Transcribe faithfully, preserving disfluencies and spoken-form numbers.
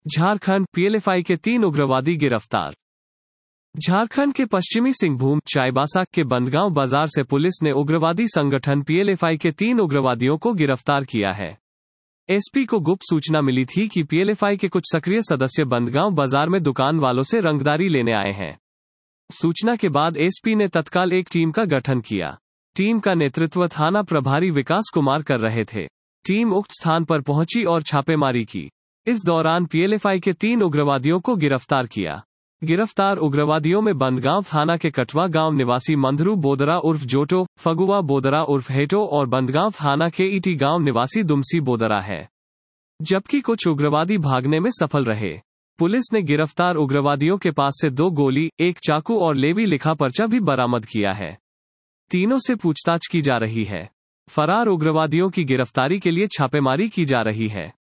Jharkhand PLFI के तीन उग्रवादी गिरफ्तार। झारखंड के पश्चिमी सिंहभूम चाईबासा के बंदगांव बाजार से पुलिस ने उग्रवादी संगठन पीएलएफआई के तीन उग्रवादियों को गिरफ्तार किया है। एसपी को गुप्त सूचना मिली थी कि पीएलएफआई के कुछ सक्रिय सदस्य बंदगांव बाजार में दुकान वालों से रंगदारी लेने आए हैं। सूचना के बाद एसपी ने तत्काल एक टीम का गठन किया। टीम का नेतृत्व थाना प्रभारी विकास कुमार कर रहे थे। टीम उक्त स्थान पर पहुंची और छापेमारी की। इस दौरान पीएलएफआई के तीन उग्रवादियों को गिरफ्तार किया। गिरफ्तार उग्रवादियों में बंदगांव थाना के कटवा गांव निवासी मंधरू बोदरा उर्फ जोटो, फगुआ बोदरा उर्फ हेटो और बंदगांव थाना के ईटी गांव निवासी दुमसी बोदरा है, जबकि कुछ उग्रवादी भागने में सफल रहे। पुलिस ने गिरफ्तार उग्रवादियों के पास से दो गोली, एक चाकू और लेवी लिखा पर्चा भी बरामद किया है। तीनों से पूछताछ की जा रही है। फरार उग्रवादियों की गिरफ्तारी के लिए छापेमारी की जा रही है।